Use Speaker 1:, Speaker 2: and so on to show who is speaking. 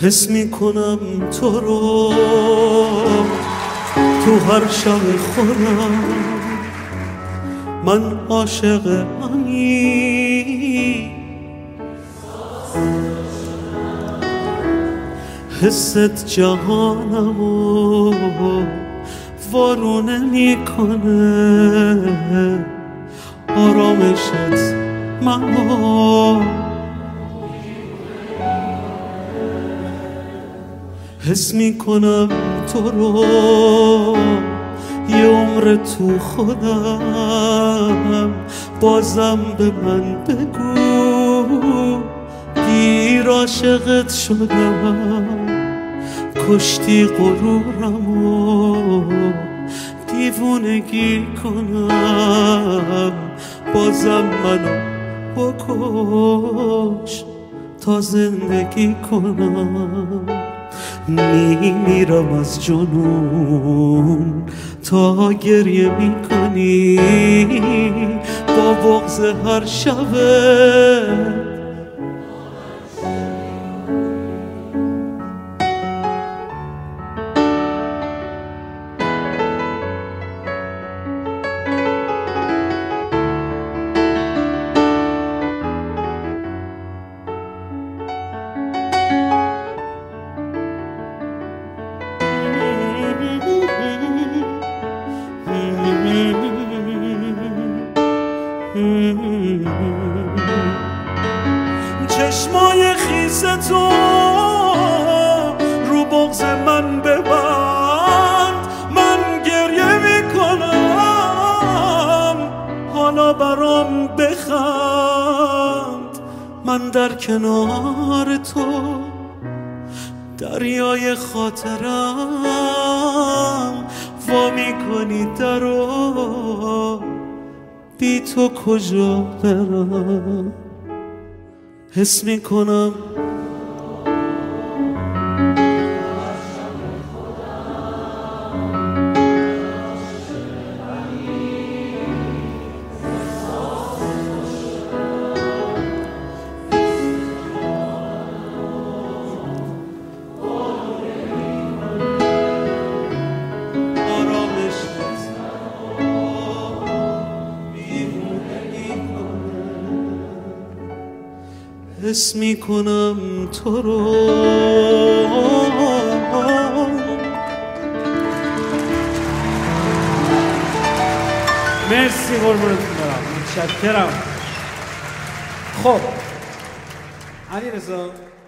Speaker 1: حس میکنم تو رو تو هر شب خودم، من عاشقمی، حست جهانمو وارونه میکنه، آرامشت منو حس میکنم تو رو یه عمر تو خودم، بازم به من بگو دیر عاشقت شدم، کشتی غرورمو دیوونگی کنم، بازم منو بکش تا زندگی کنم. میمیرم از جنون تا گریه میکنی با بغض هر شبه، چشمای خیس تو رو بغض من ببند، من گریه میکنم حالا برام بخند، من در کنار تو دریای خاطرم، وا میکنی درو بی تو کجا برم. حس میکنم حس میکنم تو رو.
Speaker 2: مرسی، قربونتون برم، متشکرم. خب علیرضا